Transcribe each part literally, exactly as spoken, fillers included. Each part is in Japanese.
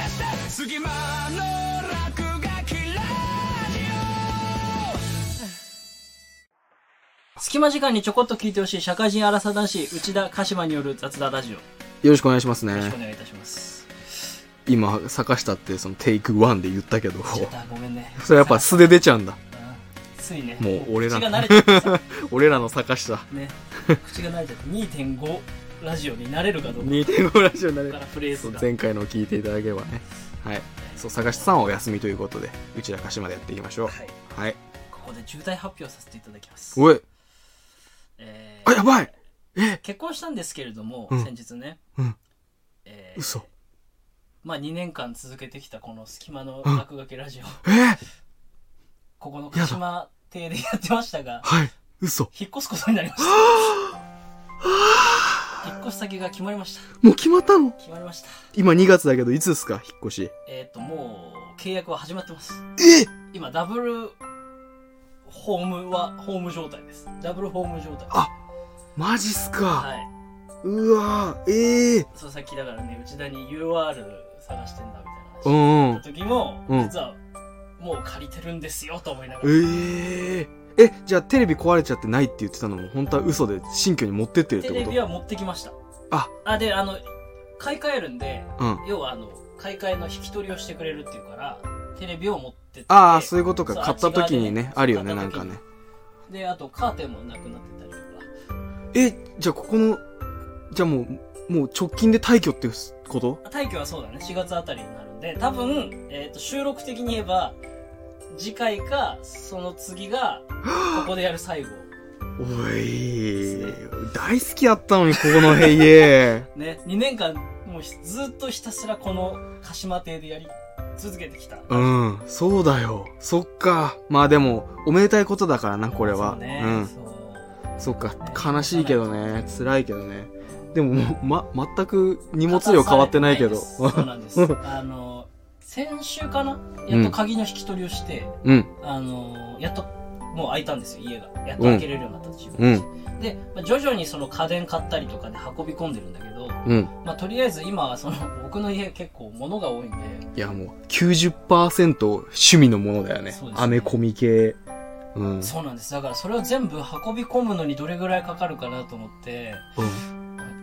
隙間の落書きラジオ。隙間時間にちょこっと聞いてほしい社会人アラサー男子内田鹿島による雑談ラジオ。 よろしくお願いしますね。 よろしくお願いいたします。 今坂下ってそのテイクワンで言ったけど、 ごめんね。 それやっぱ素で出ちゃうんだ。 ついね。 もう俺ら口が慣れちゃって俺らの坂下ね。口が慣れちゃって にてんご ラジオになれるかどうか。 にてんご ラジオになれる。 からフレーズが前回のを聞いていただければね。はい。そう、坂下さんはお休みということで、内田鹿島でやっていきましょう。はい。はい、 ここで重大発表させていただきます。 おい。 えー、 あ、やばい。え結婚したんですけれども、 うん、 先日ね。 うん。 えー、 嘘。 まあにねんかん続けてきたこの隙間の落書きラジオ。 うん、えー、 ここの鹿島邸でやってましたが、 はい。嘘。 引っ越すことになりました。引っ越し先が決まりました。 もう決まったの？ 決まりました。 今にがつだけど、いつですか、引っ越し。 えっと、もう、契約は始まってます。 え今、ダブル、ホームは、ホーム状態です。ダブルホーム状態。 あ、マジっすか。 はい。 うわー、ええー。 そう、さっきだからね、内田に ユーアール 探してんだみたいな話うんうん。 した時も、 うん、 実は、もう借りてるんですよ、と思いながら。 ええー。え、じゃあテレビ壊れちゃってないって言ってたのも本当は嘘で新居に持ってってるってこと？ テレビは持ってきました。 あ、 あ、で、あの、買い替えるんで、 うん、 要はあの、買い替えの引き取りをしてくれるっていうから、テレビを持ってって。 ああ、そういうことか。買った時にね、ねあるよね、なんかね。 で、あとカーテンもなくなってたりとか。 え、じゃあここの、じゃあもう、もう直近で退去ってこと？ 退去はそうだね、しがつあたりになるんで、多分、えっと、収録的に言えば、次回か、その次が、ここでやる最後。 おい、大好きやったのに、ここのへいえ。 ね、にねんかん、もうずっとひたすらこの鹿島邸でやり続けてきた。 うん、そうだよ。そっか。まあでも、おめでたいことだからな、これは。そうね、うん。そうそっか、ね、悲しいけどね、辛いけどね。でももう、ま、全く荷物量変わってないけど。 そうなんです。あの、先週かなやっと鍵の引き取りをして、 うん。あの、やっと、もう開いたんですよ、家が。やっと開けれるようになった自分、うん、で、まあ、徐々にその家電買ったりとかで運び込んでるんだけど、うん。まあ、とりあえず今はその、僕の家結構物が多いんで。 いや、もう、きゅうじゅっパーセント 趣味のものだよね。そうですね。アメコミ系。うん。 そうなんです。だからそれを全部運び込むのにどれぐらいかかるかなと思って、うん。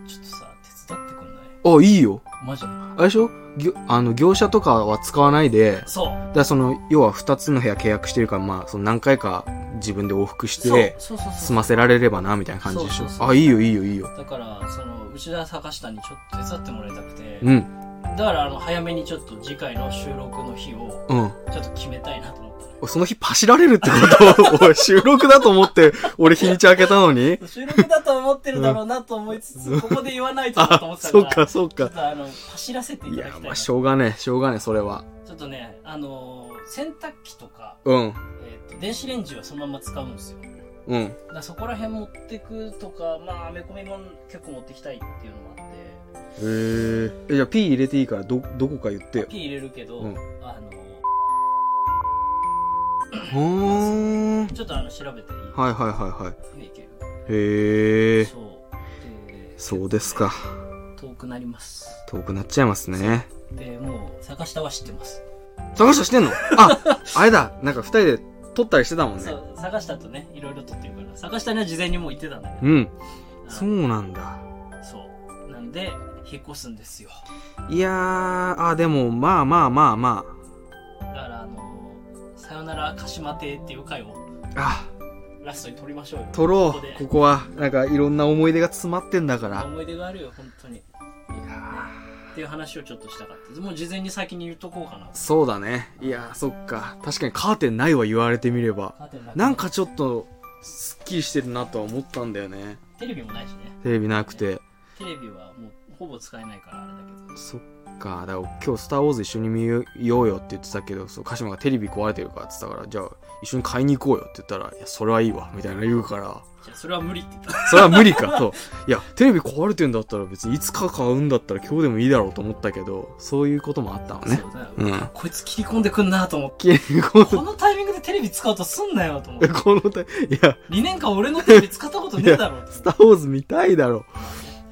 ちょっとさ、手伝ってくんない？ あ、いいよ。 マジで？ あれでしょ？あの、業者とかは使わないで、 そう。 だからその、要は二つの部屋契約してるから、まあ、その何回か自分で往復して、済ませられればな、みたいな感じでしょ。そうそうそう。あ、いいよ、いいよ、いいよ。 だから、その、内田坂下にちょっと手伝ってもらいたくて、 うん。 だから、あの、早めにちょっと次回の収録の日を、うん。ちょっと決めたいなと思った。 その日パシられるってこと俺収録だと思って、俺日にち開けたのに収録だと思ってるだろうなと思いつつ、うん、ここで言わないとなと思ってたから。 そうか、そうか。 ちょっとあの、走らせていただきたい。いや、 まあ、しょうがねえ、しょうがねえ、それは。 ちょっとね、あのー、洗濯機とか、 うん。 えっと、電子レンジはそのまま使うんですよ。 うん。 だからそこら辺持ってくとか、まあ、アメコミも結構持ってきたいっていうのもあって。 へー。え、じゃあ P 入れていいから、ど、どこか言ってよ。 P 入れるけど、うん、あのー、 ほーん。 ちょっとあの、調べていい？ はいはいはいはい。 いける。 へー。 そう。 で、そうですか。 遠くなります。 遠くなっちゃいますね。 で、もう、坂下は知ってます。 坂下知ってんの？あ、あれだ。なんか二人で撮ったりしてたもんね。 そう、坂下とね、いろいろ撮ってるから。坂下には事前にもう言ってたんだけど。うん。そうなんだ。 そう。なんで、引っ越すんですよ。 いやー、あ、でも、まあまあまあまあ。だから、あのー、さよなら鹿島邸っていう回を、 あ、 ラストに撮りましょうよ。 撮ろう。ここ、ここは、なんかいろんな思い出が詰まってんだから。 思い出があるよ、本当に。いやー。っていう話をちょっとしたかった。もう事前に先に言っとこうかな。 そうだね。いやー、そっか。確かにカーテンないわ、言われてみれば。なんかちょっと、すっきりしてるなとは思ったんだよね。 テレビもないしね。 テレビなくて。 テレビはもうほぼ使えないからあれだけど。 そっか。だから今日スターウォーズ一緒に見ようよって言ってたけど、そう、鹿島がテレビ壊れてるからって言ったから、じゃあ一緒に買いに行こうよって言ったら、いや、それはいいわ、みたいな言うから。 じゃあそれは無理って言った。 それは無理か。そう。いや、テレビ壊れてんだったら別にいつか買うんだったら今日でもいいだろうと思ったけど、そういうこともあったのね。 そうだよ。うん。こいつ切り込んでくんなと思って。 切り込んで。 このタイミングでテレビ使おうとすんなよと思って。 このタイ、いや。 にねんかん俺のテレビ使ったことねえだろ。 スターウォーズ見たいだろ。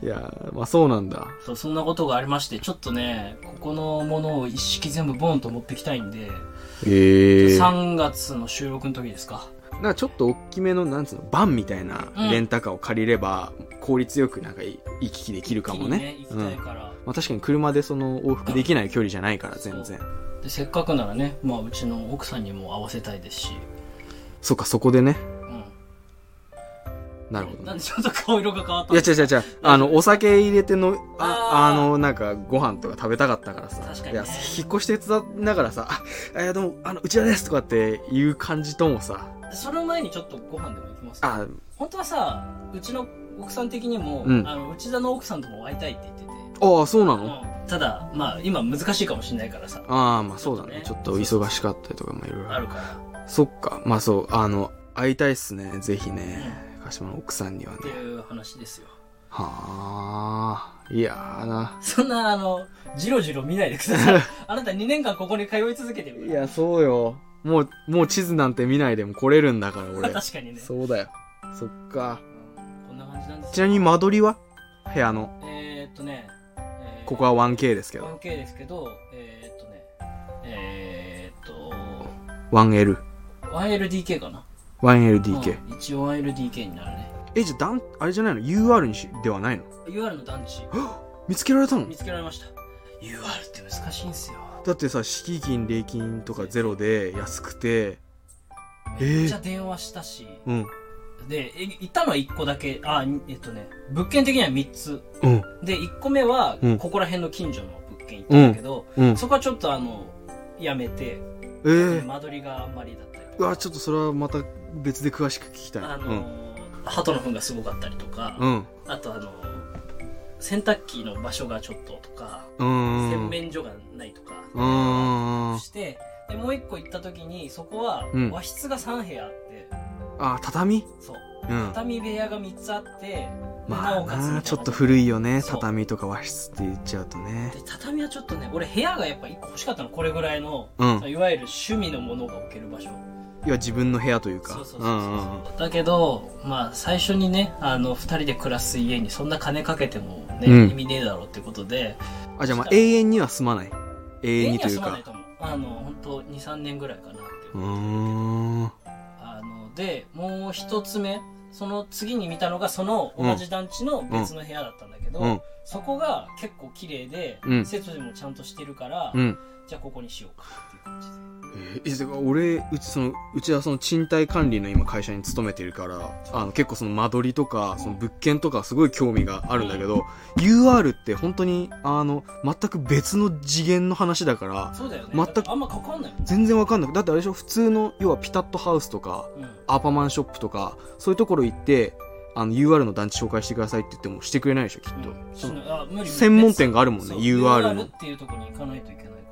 いやまあそうなんだ。 そう、そんなことがありまして、ちょっとね、ここのものを一式全部ボンと持ってきたいんで、 えー、 さんがつの収録の時ですか。 なんかちょっと大きめの、なんつうの、バンみたいなレンタカーを借りれば、効率よくなんか行き来できるかもね。 ね、行きたいから、うん。 まあ確かに車でその往復できない距離じゃないから、全然。 で、せっかくならね、まあうちの奥さんにも合わせたいですし。 そっか、そこでね。 うん。 なるほど、ね。 なんでちょっと顔色が変わったの？いや、違う違う違う。あの、お酒入れての、あ、あの、なんか、ご飯とか食べたかったからさ。 確かに、ね。 いや、引っ越して伝ながらさ、あ、いや、でも、あの、うちらですとかっていう感じともさ。 その前にちょっとご飯でも行きますか？あ、本当はさ、うちの奥さん的にも、うん、あの、内田の奥さんとも会いたいって言ってて。 ああ、そうなの？ うん、ただ、まあ、今難しいかもしれないからさ。 ああ、まあそうだね。ちょっと忙しかったりとかもいろいろあるから。 そっか。まあそう、あの、会いたいっすね。ぜひね。うん、鹿島の奥さんにはね。 っていう話ですよ。 はあ、いやーな。 そんな、あの、じろじろ見ないでください。あなたにねんかんここに通い続けてる。 いや、そうよ。もう、もう地図なんて見ないでも来れるんだから、俺。 確かにね。 そうだよ。そっか。 こんな感じなんですよ。 ちなみに間取りは部屋の。 えー、っとね、 えー、ここは ワンケー ですけど。 ワンケー ですけど、えー、っとね、えー、っと、 ワンエル。 ワンエルディーケー かな。 ワンエルディーケー。 うん、一応 ワンエルディーケー になるね。 え、じゃあ、だん、あれじゃないの ユーアール にし、ではないの ?ユーアール の団地。 見つけられたの？ 見つけられました。ユーアール って難しいんすよ。 だってさ、敷金、礼金とかゼロで安くて、 めっちゃ電話したし、 うん。 で、行ったのはいっこだけ、あ、えっとね、物件的にはみっつ。 うん。 で、いっこめは、ここら辺の近所の物件行ったんだけど、うんうん、そこはちょっとあの、やめて、えー、間取りがあんまりだったりとか。 うわ、ちょっとそれはまた別で詳しく聞きたい。 あのー、うん、鳩の糞がすごかったりとか、 うん、 あとあのー、洗濯機の場所がちょっととか、 洗面所がないとか、して、で、もう一個行った時に、そこは和室がさんへやあって、うん、 あ、畳？ そう。うん、畳部屋がみっつあって、 まあ、なおかつちょっと古いよね、畳とか和室って言っちゃうとね。 で、畳はちょっとね、俺部屋がやっぱいっこ欲しかったの、これぐらいの、うん、いわゆる趣味のものが置ける場所。 いや、自分の部屋というか。 そうそうそうそう。だけど、まあ、最初にね、あの、二人で暮らす家にそんな金かけてもね、うん、意味ねえだろうってことで。 あ、じゃあまあ、永遠には住まない。永遠にというか。 永遠には住まないと思う。あの、本当に、さんねんぐらいかなって。 うーん。 あの、で、もう一つ目、その次に見たのが、その同じ団地の別の部屋だったんだけど、うん、そこが結構綺麗で、うん、設備もちゃんとしてるから、うん、じゃあここにしようかっていう感じで。 えー、だから俺、うち、その、うちはその賃貸管理の今会社に勤めてるから、あの結構その間取りとか、その物件とかすごい興味があるんだけど、うん、ユーアール って本当に、あの、全く別の次元の話だから、 そうだよね。 全く、 あんま関わんないもん。 全然わかんない。だってあれでしょ、普通の、要はピタッとハウスとか、うん、アーパマンショップとか、そういうところ行って、あの ユーアール の団地紹介してくださいって言ってもしてくれないでしょ、きっと。うん、あ、無理。専門店があるもんね、ユーアール の。 ユーアール っていうところに行かないといけないから。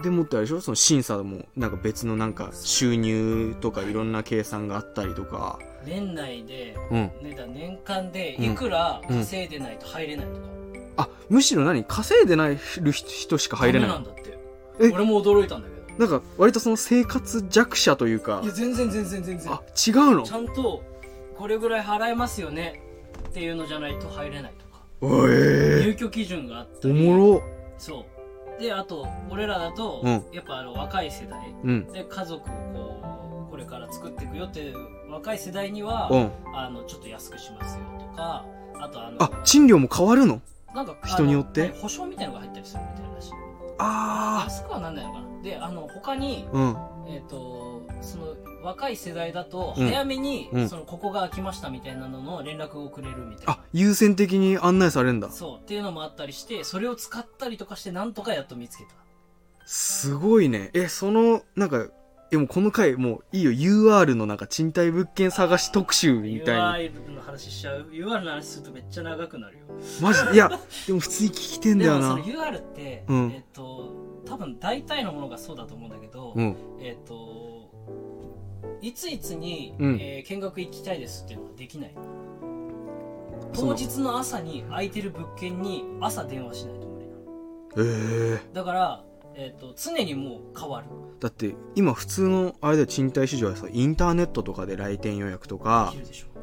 でもってあれでしょ、その審査もなんか別のなんか収入とかいろんな計算があったりとか。 年内で、うん、年間でいくら稼いでないと入れないとか。 うんうん、あ、むしろ何稼いでない人しか入れない。 ダメなんだって。え、俺も驚いたんだけど。 なんか割とその生活弱者というか。 いや、全然全然全然。 あ、違うの？ ちゃんと、これぐらい払えますよねっていうのじゃないと入れないとか。 おえー、 入居基準があったり。 おもろ。 そう。で、あと、俺らだと、うん、やっぱあの若い世代、うん、で、家族をこう、これから作っていくよっていう若い世代には、うん、あの、ちょっと安くしますよとか、あとあの、 あ、賃料も変わるの？ なんか、 人によって。 保証みたいなのが入ったりするみたいだし。 ああ。 安くはなんないのかな。で、あの、他に、うん、えっと、その、若い世代だと、早めに、うん、その、ここが空きましたみたいなのの連絡をくれるみたいな。 あ、優先的に案内されるんだ。 そう。っていうのもあったりして、それを使ったりとかして、なんとかやっと見つけた。 すごいね。え、その、なんか、え、もうこの回、もういいよ。ユーアール のなんか賃貸物件探し特集みたいに。 ユーアール の話しちゃう。ユーアール の話するとめっちゃ長くなるよ。 マジいや、でも普通に聞きてんだよな。 でもその ユーアール って、うん、えっと、多分大体のものがそうだと思うんだけど、うん、えっと、いついつに、うん、えー、見学行きたいですっていうのはできない。当日の朝に空いてる物件に朝電話しないと無理なの。 えー、 だから、えーと、常にもう変わる。 だって今普通のあれで賃貸市場はさ、インターネットとかで来店予約とか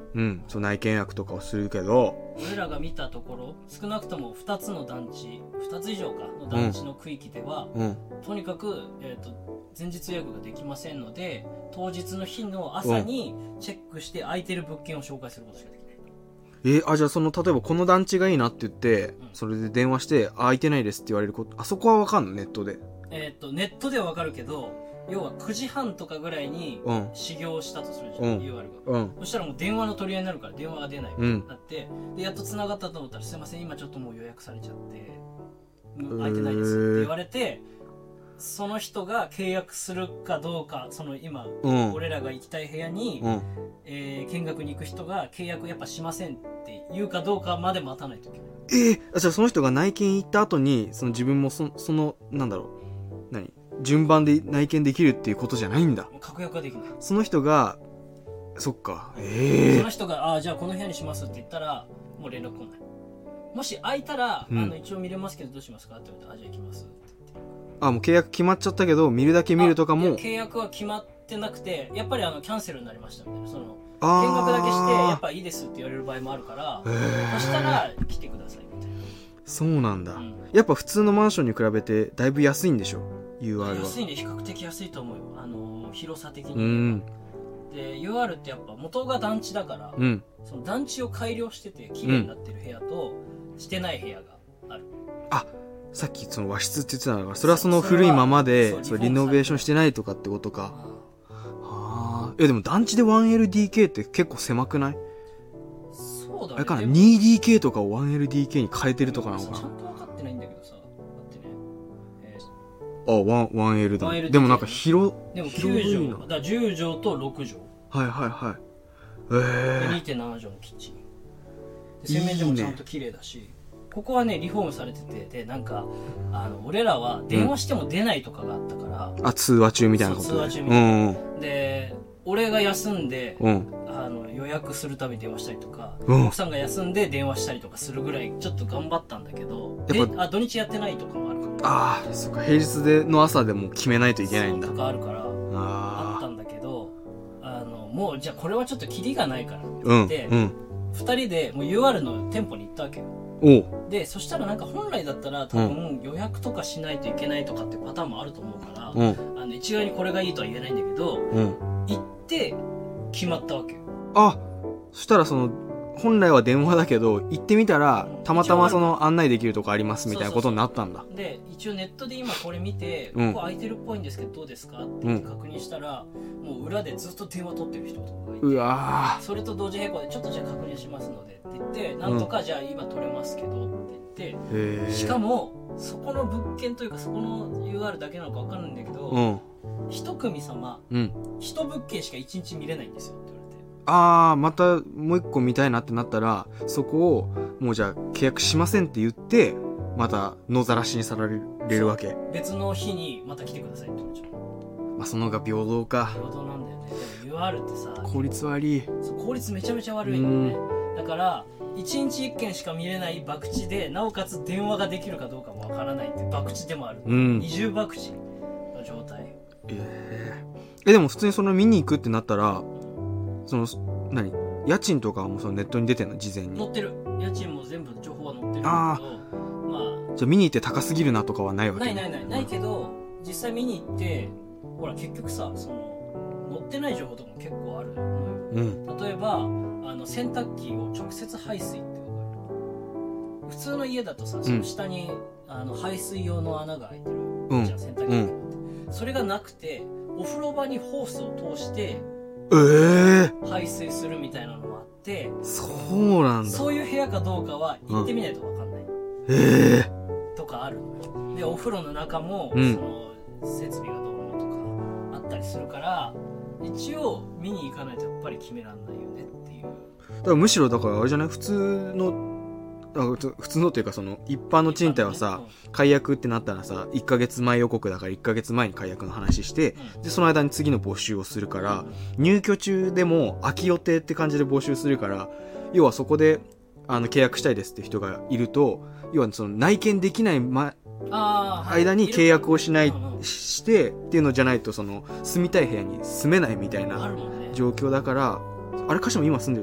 うん、そう内見予約とかをするけど、 俺らが見たところ少なくともふたつの団地ふたつ以上かの団地の区域では、うん、とにかく、えーと、前日予約ができませんので当日の日の朝にチェックして空いてる物件を紹介することしかできない。 えー、あじゃあその例えばこの団地がいいなって言って、うん、それで電話して空いてないですって言われること、あそこは分かんのネットで。 えっとネットでは分かるけど、要はくじはんとかぐらいに始業したとするじゃん、うん、ユーアール が、うん、そしたらもう電話の取り合いになるから電話が出ないみたいになって、うん、でやっと繋がったと思ったらすいません今ちょっともう予約されちゃって空いてないですって言われて、その人が契約するかどうか、その今、うん、俺らが行きたい部屋に、うん、えー、見学に行く人が契約やっぱしませんって言うかどうかまで待たないといけない。 えー、じゃあその人が内見行った後にその自分もそそのなんだろう何順番で内見できるっていうことじゃないんだ。 確約はできない。 その人がそっか、えー、 その人があじゃあこの部屋にしますって言ったらもう連絡来ない。もし空いたら、うん、あの一応見れますけどどうしますかって言われたらあじゃあ行きますって言って。 あもう契約決まっちゃったけど見るだけ見るとかも。 契約は決まってなくてやっぱりあのキャンセルになりましたみたいな、その見学だけしてやっぱいいですって言われる場合もあるから、そしたら来てくださいみたいな。 そうなんだ、うん、やっぱ普通のマンションに比べてだいぶ安いんでしょ ユーアール は。 安いね、比較的安いと思うよ、あの広さ的に。うんで ユーアール ってやっぱ元が団地だから、うん、その団地を改良してて綺麗になってる部屋と、うん、してない部屋がある。 あさっきその和室って言ってたのがそれはその古いままでそれリノベーションしてないとかってことか。ああえでも団地で ワンエルディーケー って結構狭くない？ そうだね。 あれかな ツーディーケー とかを ワンエルディーケー に変えてるとかなのかな。 ちゃんと分かってないんだけどさ、だってね、えー、あ ワンエル だ。でもなんか広でもきゅうじょうだからじゅうじょうとろくじょう。 はいはいはい。えー、 にてんななじょうのキッチンで洗面所もちゃんと綺麗だし、いいね。ここはねリフォームされてて、でなんかあの俺らは電話しても出ないとかがあったから、 うん、あ通話中みたいなことで。 通話中みたいな、うん、で俺が休んで、うん、あの予約するために電話したりとか、うん、奥さんが休んで電話したりとかするぐらいちょっと頑張ったんだけど、であ土日やってないとかもあるから、 ああそっか平日での朝でも決めないといけないんだとかあるから、ああったんだけど、あのもうじゃあこれはちょっとキリがないからって言って、うんうん、ふたりでもう ユーアール の店舗に行ったわけよ。おでそしたらなんか本来だったら多分予約とかしないといけないとかってパターンもあると思うから、うん、あの一概にこれがいいとは言えないんだけど、うん、行って決まったわけよ。 あそしたらその本来は電話だけど行ってみたら、うん、たまたまその案内できるとこありますみたいなことになったんだ。 そうそうそうで一応ネットで今これ見て、うん、ここ空いてるっぽいんですけどどうですかって確認したら、うん、もう裏でずっと電話取ってる人とかがいて、 うわそれと同時並行でちょっとじゃあ確認しますのでって言ってなんとかじゃあ今取れますけどって言って、うん、しかもそこの物件というかそこの ユーアール だけなのか分かんないんだけど、うん、一組様、うん、一物件しか一日見れないんですよって言われて、 ああまたもう一個見たいなってなったらそこをもうじゃあ契約しませんって言ってまた野ざらしにされるわけ。 別の日にまた来てくださいって言われちゃう。 まあその方が平等か。 平等なんだよね。でも ユーアール ってさ効率悪い。 そう効率めちゃめちゃ悪いよね。だからいちにちいっけんしか見れない博打でなおかつ電話ができるかどうかもわからないって博打でもある、うん、二重博打の状態。 えー、えでも普通にその見に行くってなったらその何家賃とかもそのネットに出てるの事前に載ってる。家賃も全部情報は載ってるんだけど、あまあじゃあ見に行って高すぎるなとかはないわけ。 ないないないないけど実際見に行ってほら結局さその載ってない情報とかも結構あるのよ、うん、例えばあの洗濯機を直接排水って分かる。普通の家だとさその下に、うん、あの排水用の穴が開いてる、うん、じゃあ洗濯機が、うん、それがなくてお風呂場にホースを通してえー、排水するみたいなのもあって、 そうなんだ。 そういう部屋かどうかは行ってみないと分かんない、うん、 えー、とかあるのよ。でお風呂の中も、うん、その設備がどうのとかあったりするから一応見に行かないとやっぱり決めらんないよねっていう。 だからむしろだからあれじゃない普通のあ普通のっていうかその一般の賃貸はさ、うん、解約ってなったらさいっかげつまえ予告だからいっかげつまえに解約の話して、うん、でその間に次の募集をするから、うん、入居中でも空き予定って感じで募集するから要はそこであの契約したいですって人がいると要はその内見できない、ま、間に契約をしない、はい、してっていうのじゃないとその住みたい部屋に住めないみたいな状況だから、あれかしも今住んでるとここ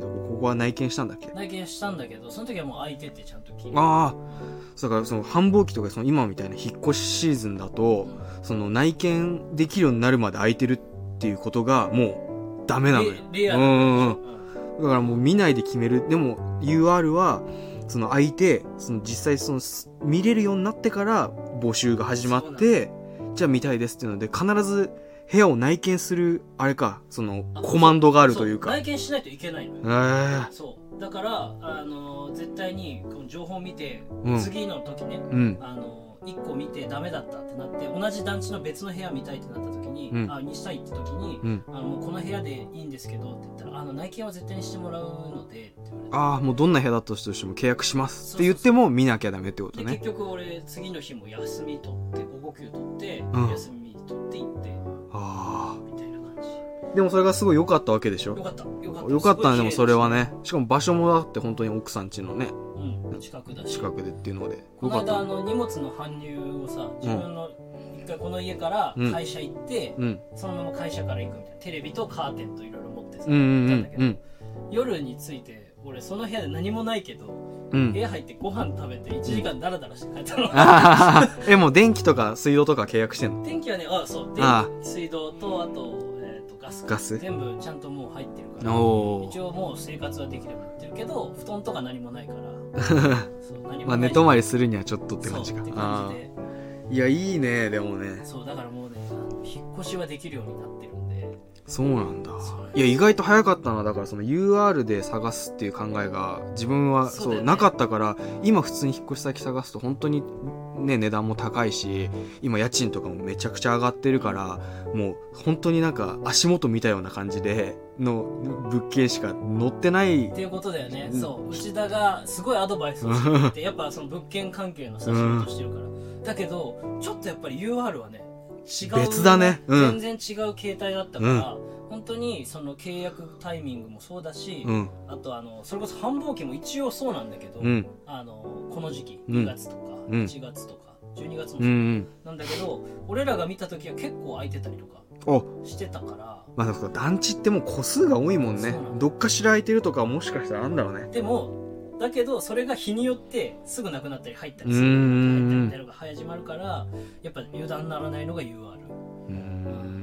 こは内見したんだっけ？ 内見したんだけど、その時はもう空いててちゃんと聞いて。 ああ、だからその繁忙期とかその今みたいな引っ越しシーズンだと、うん、その内見できるようになるまで空いてるっていうことがもうダメなのよ。 レアうんうんうん。だからもう見ないで決める。でも ユーアール はその空いて、その実際その見れるようになってから募集が始まって、じゃあ見たいですっていうので必ず部屋を内見するあれか、そのコマンドがあるというか。 内見しないといけないのよ。 えー、 そう。だからあのー、絶対にこの情報を見て、うん、次の時ね、うん、あのー。いっこ見てダメだったってなって同じ団地の別の部屋見たいってなった時に、うん、あにしたいって時に、うん、あのもうこの部屋でいいんですけどって言ったらあの内見は絶対にしてもらうのでって言われて、 ああもうどんな部屋だったとしても契約しますって言っても見なきゃダメってことね。 で結局俺次の日も休み取って午後休取って、うん、休み取って行ってああみたいな感じでもそれがすごい良かったわけでしょ。 良かった良かった良かったね。でもそれはねしかも場所もだって本当に奥さん家のねうん、近くだし近くでっていうのでこの間あの荷物の搬入をさ自分の一回この家から会社行って、うん、そのまま会社から行くみたいなテレビとカーテンといろいろ持ってさ、うんうんうん、行ったんだけど、うん、夜に着いて俺その部屋で何もないけど、うん、部屋入ってご飯食べていちじかんダラダラして帰ったの、 うん、えもう電気とか水道とか契約してんの？ 電気はねあそう電気水道とあとガス, ガス全部ちゃんともう入ってるから一応もう生活はできるようになってるけど布団とか何もないからそう何もまあ寝泊まりするにはちょっとって感じか。 そうって感じでいやいいねでもね。 そうだからもうね引っ越しはできるようになってるんで。 そうなんだ。いや意外と早かったな。だからその ユーアール で探すっていう考えが自分はそう、ね、なかったから今普通に引っ越し先探すと本当にね値段も高いし今家賃とかもめちゃくちゃ上がってるからもう本当になんか足元見たような感じでの物件しか載ってないっていうことだよね、うん、そう内田がすごいアドバイスをしててやっぱその物件関係のさ仕事してるから、うん、だけどちょっとやっぱり ユーアール はね違う別だね、 うん、全然違う形態だったから、うん、本当にその契約タイミングもそうだし、うん、あとあのそれこそ繁忙期も一応そうなんだけど、うん、あのこの時期にがつとかいちがつとかじゅうにがつもそうなんだけど、うん、俺らが見た時は結構空いてたりとかしてたから、 まあ、団地ってもう個数が多いもんね。どっかしら空いてるとかもしかしたらあんだろうね。 でもだけどそれが日によってすぐなくなったり入ったりする入ったりみたいなのが始まるからやっぱ油断ならないのが ユーアール。 うん、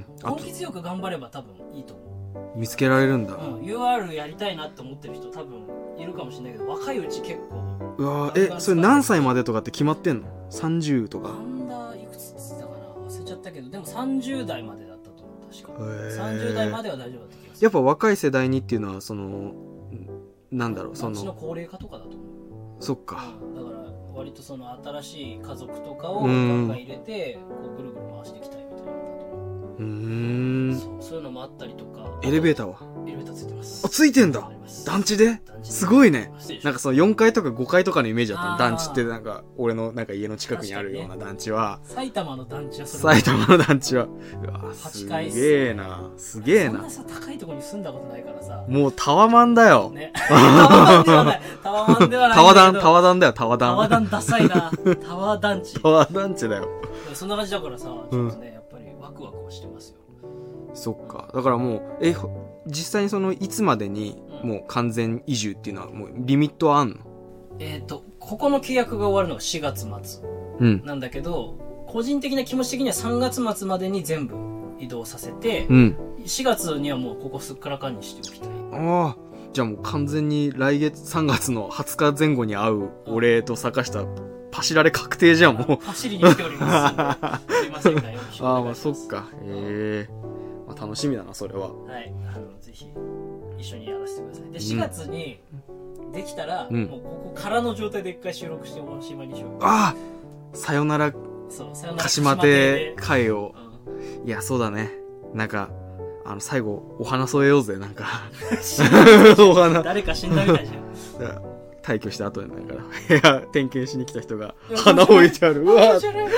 根気強く頑張れば多分いいと思う。 見つけられるんだ、 うん、ユーアール やりたいなって思ってる人多分いるかもしれないけど若いうち結構うわえそれ何歳までとかって決まってんの？さんじゅうとかなんだいくつって言ってたかな忘れちゃったけどでもさんじゅう代までだったと思う確かさんじゅう代までは大丈夫だった気がする。 やっぱ若い世代にっていうのはそのなんだろうその町の高齢化とかだと思う。 そっか、 うん、だから割とその新しい家族とかをガンガン入れてこうぐるぐる回していきたいみたいなのだと思う。うーんそうそういうのもあったりとか。 エレベーターはエレベーターついてます。 あついてんだ。団地ですごいね。なんかそのよんかいとかごかいとかのイメージだったの。団地ってなんか俺のなんか家の近くにあるような団地は、 ね、埼玉の団地はそれ埼玉の団地はうわすげえなすげえな。 そんなさ高いところに住んだことないからさもうタワマンだよ、 ね、タワマンではないタワマンではないタワダンタワダンだよタワダンタワダンダサいなタワ団地タワ団地だよ。 そんな感じだからさちょっとね、うん、やっぱりワクワクはしてますよ。 そっかだからもうえ実際にそのいつまでにもう完全移住っていうのはもうリミットはあんの？えっとここの契約が終わるのがしがつ末なんだけど、うん、個人的な気持ち的にはさんがつ末までに全部移動させて、うん、しがつにはもうここすっからかんにしておきたい。 ああじゃあもう完全に来月さんがつのはつか前後に会う俺と坂下パシられ確定じゃんもう。 パシリに来ております。すいませんがよろしくお願いします。ああまあそっかへえ、まあ、楽しみだなそれは。 はいあのぜひ一緒にやらせてください。でしがつにできたら、うん、もうここからの状態で一回収録しておしまいにしよう。 ああさよなら鹿島亭会を、うん、いやそうだねなんかあの最後お花添えようぜなんかお花誰か死んだみたいじゃん。 退去した後になんか部屋点検しに来た人が花置いてあるうわ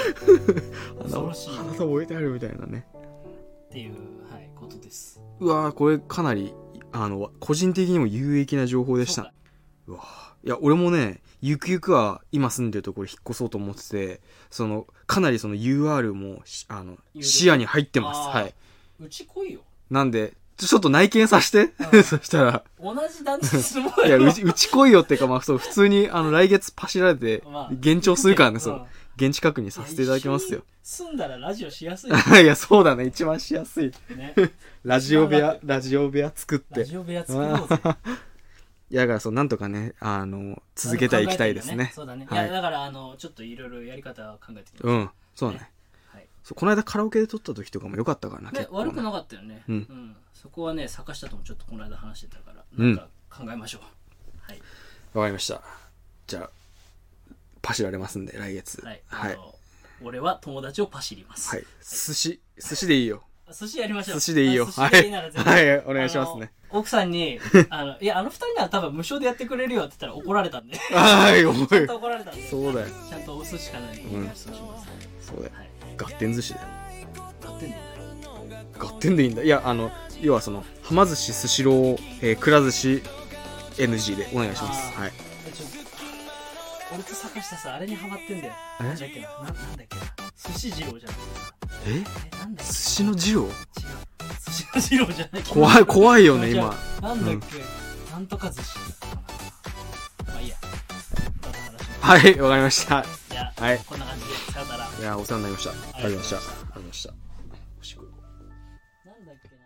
花束置いてあるみたいなねっていう、はい、ことです。 うわこれかなりあの個人的にも有益な情報でした。うわいや俺もねゆくゆくは今住んでるところ引っ越そうと思っててそのかなりその ユーアール もあの視野に入ってます。はい。 うち来いよ。 なんでちょっと内見させて。うん、そしたら。 同じ団地に住もうよ。 いや、うち、うち来いよっていうか、まあ、そう、普通に、あの、来月パシられて、現地するからね、そう。現地確認させていただきますよ。 住んだらラジオしやすい。 いや、そうだね。一番しやすい。ね。ラジオ部屋、ラジオ部屋作って。 ラジオ部屋作ろうぜ。 いや、だからそう、なんとかね、あの、続けていきたいですね。 そうだね。いや、だから、あの、ちょっといろいろやり方を考えてきました。うん、そうだね。はい。そう、この間カラオケで撮った時とかも良かったからな、 ね、悪くなかったよね。うん。そこはね、坂下ともちょっとこの間話してたから、なんか考えましょう。はい。 わかりました。じゃあ、パシられますんで、来月。 はい。はい。俺は友達をパシります。 はい。寿司、寿司でいいよ。 寿司やりましょう。 寿司でいいよ。はい。はい、お願いしますね。 奥さんに、あの、いや、あの二人なら多分無償でやってくれるよって言ったら怒られたんで。 はい、 ちゃんと怒られたんで。 そうだよ。 ちゃんとお寿司かないと。うん。 そうだよ。ガッテン寿司だよ。 ガッテンでいいんだ。 ガッテンでいいんだ。いや、あの、要はその、はま寿司、スシロー、えー、くら寿司、エヌジー でお願いします。はい。 俺と坂下さ、あれにハマってんだよ。え？なんだっけな、な、なんだっけな。寿司二郎じゃん。 え？え、なんだっけ？寿司の二郎？違う。 寿司の二郎じゃない。 怖い、怖いよね、今。 なんだっけ、うん、なんとか寿司。まあいいや。 はい、わかりました。 じゃあ、はい、こんな感じで、さよなら。 いや、お世話になりました。ありがとうございました。ありがとうございました。おしく。 なんだっけな。